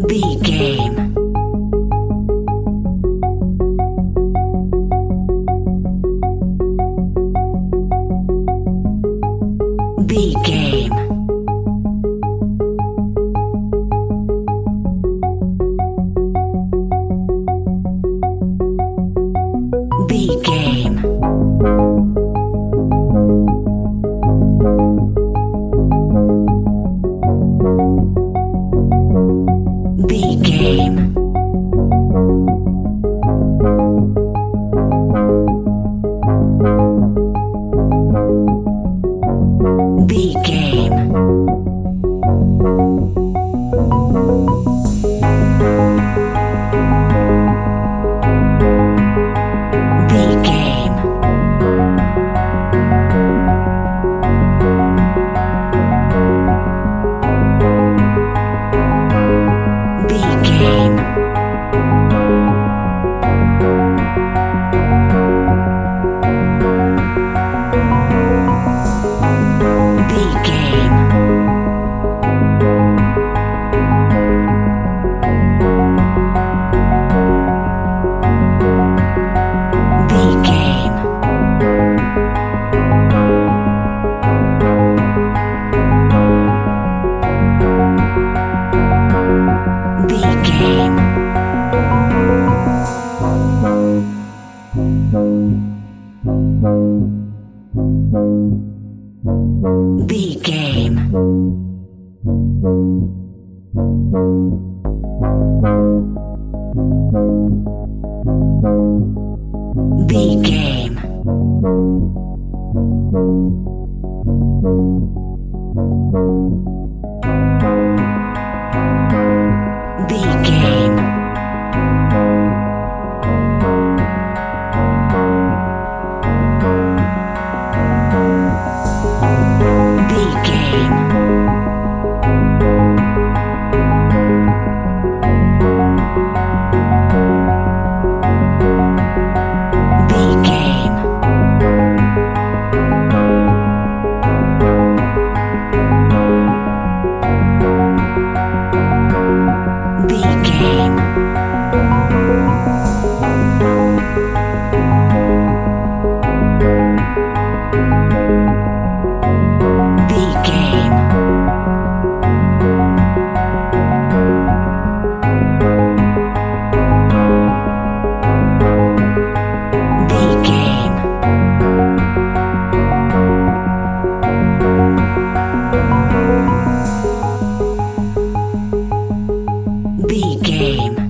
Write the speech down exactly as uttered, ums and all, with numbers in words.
B game. B game. B game. B game. B game. B game. B game. B game. B game. B game. B game. B game. B game. B game. B game. B game. B game. B game. B game.